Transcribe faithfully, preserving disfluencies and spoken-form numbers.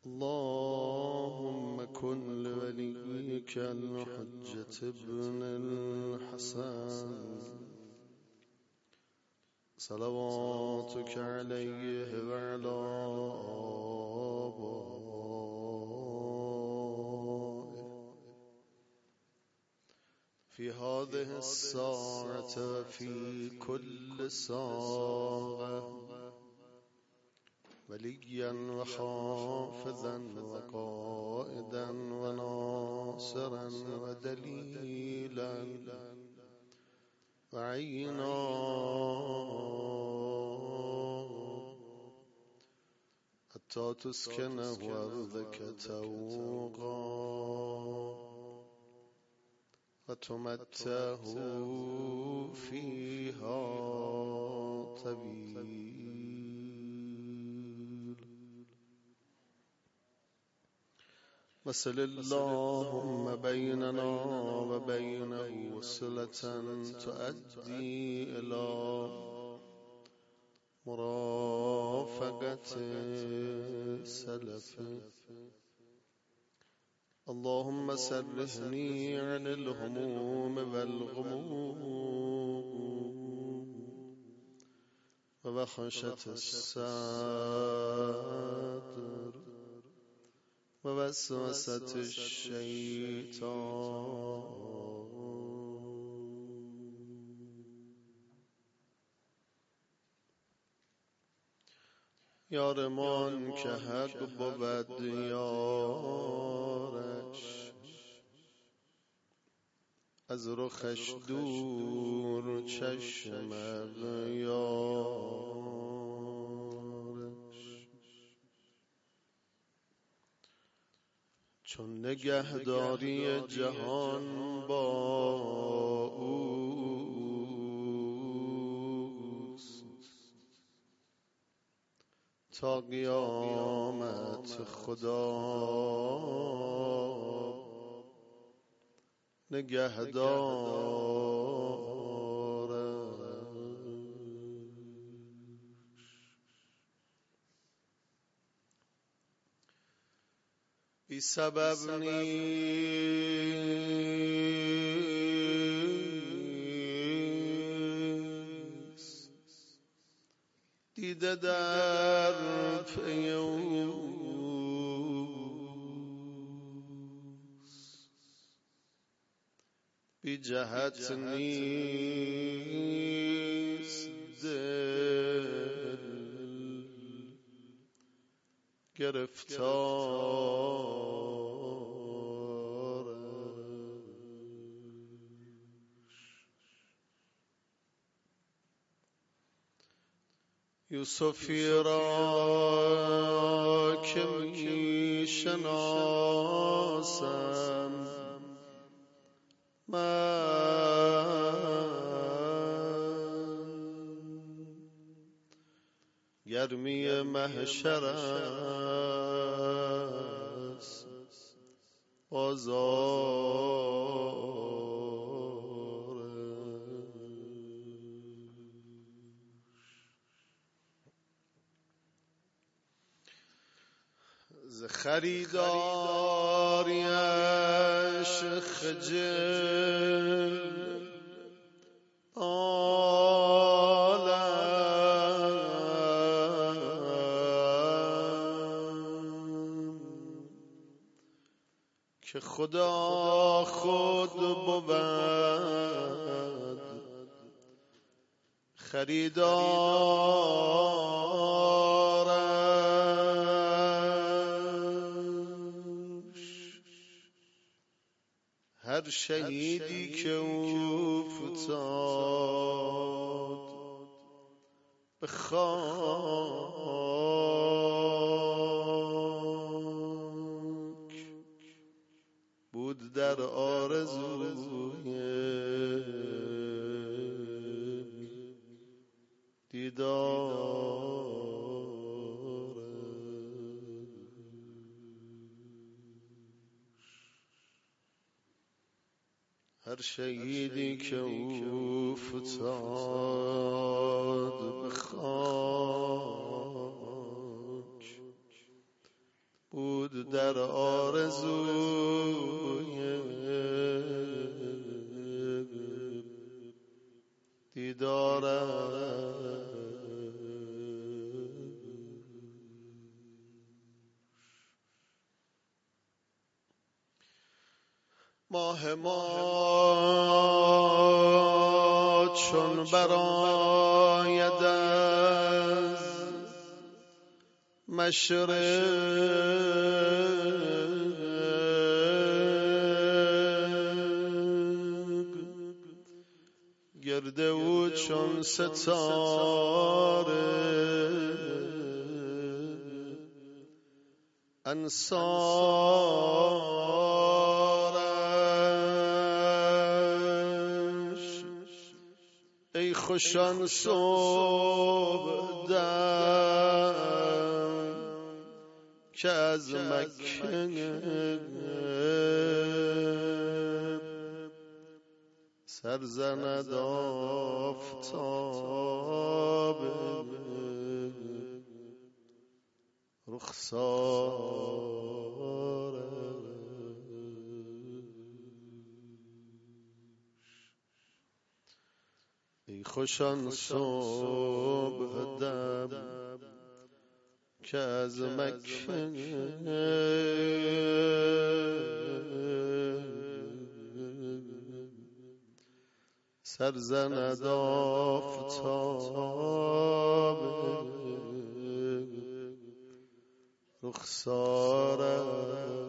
اللهم كن لوليك الحجة ابن الحسن صلواتك عليه وعلى آبائه في هذه الساعة وفي كل ساعة وليا وحافظا وقائدا وناصرا ودليلا وعينا حتى تسكنه أرضك توقا وتمتعه فيها طويلا. وصل اللهم بيننا وبينه صلة تؤدي إلى مرافقة سلفه. اللهم سرحني عن الهموم والغموم ووخشة الصدر ووسوسة الشيطان. یارمان که حق بود یارش از رخش دور چشم یارش چون نگهداری جهان با اوست تا قیامت خدا نگهدارش. بی سبب نیست دیده در پی اوست، بی جهت نیست دل گرفتارش. یوسفی را که می شناسم من، گرمی محشر است بازارش. ز خریداریش خجل عالم که خدا خود بود خریدارش. هر شهیدی که او فتاد به خاک بود در آرزوی دیدارش. هر شهیدی که او فتاد به خاک بود در آرزوی دیدارم. ماه ما چون براید از مشرق، گرد او چون ستاره انصارش. ای خوش آن صبح دم که از مکه سر زند آفتاب رخسارش. ای خوش آن صبح دم که از مکه سر زند آفتاب رخسارش.